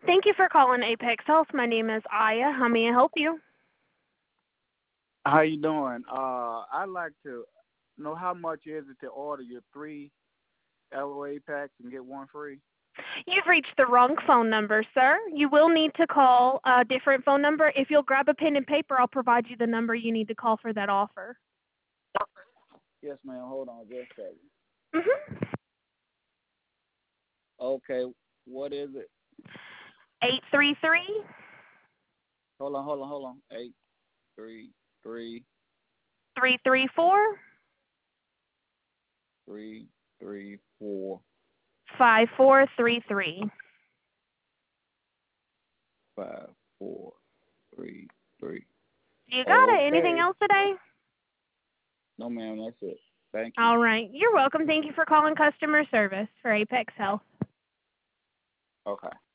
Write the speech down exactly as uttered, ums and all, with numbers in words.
Thank you for calling Apex Health. My name is Aya. How may I help you? How you doing? Uh, I'd like to know how much is it to order your three L O A packs and get one free? You've reached the wrong phone number, sir. You will need to call a different phone number. If you'll grab a pen and paper, I'll provide you the number you need to call for that offer. Yes, ma'am. Hold on just a second. Mm-hmm. Okay, what is it? eight three three, Hold on, hold on, hold on. Eight, three, three, three three four, three, three, four, five four three three. five, four, three, three. You got it. Anything Okay. else today? No, ma'am. That's it. Thank you. All right. You're welcome. Thank you for calling customer service for Apex Health. Okay.